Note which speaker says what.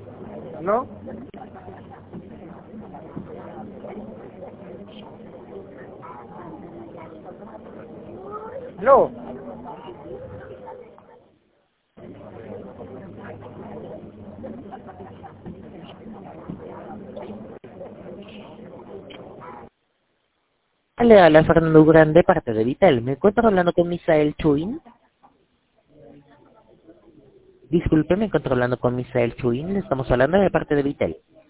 Speaker 1: ¿No? No.
Speaker 2: Le habla Fernando Grande, de parte de Vitel. ¿Me encuentro hablando con Misael Chuin? Disculpe, me encuentro hablando con Misael Chuin. Le estamos hablando de parte de Vitel.